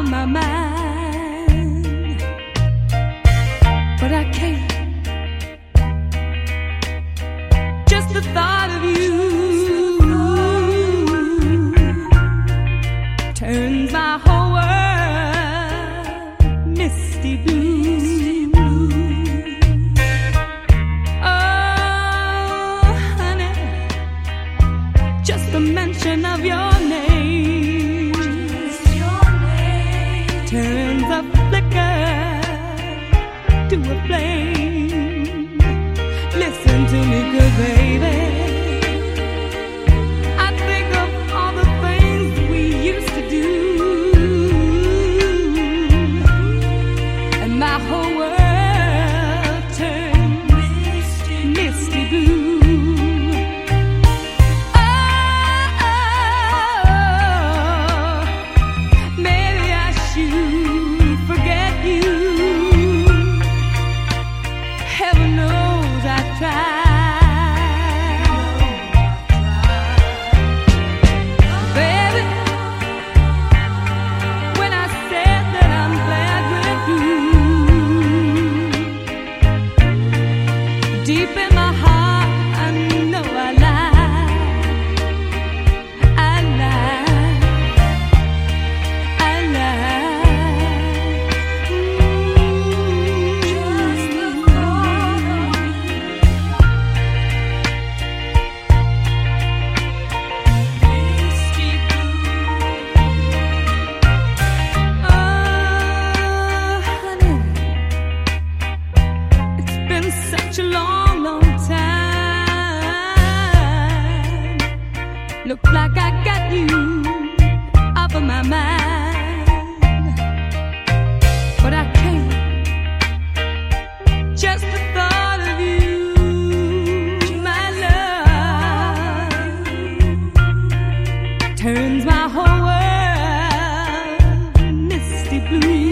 my mind, but I can't. Just the thought of you turns my whole world misty blue. Oh, honey, just the mention of your name turns a flicker to a flame. Listen to me, good baby. I think of all the things we used to do, and my whole world turned misty blue. Oh, maybe I should forget you. Heaven knows I tried. Baby, when I said that I'm glad we're through, deep in my heart I know I lied. I lied. I lied. Just the thought of misty blue. Oh, honey, it's been such a long, long time. Look like I got you off of my mind, but I can't. Just the thought of you, my love, turns my whole world misty blue.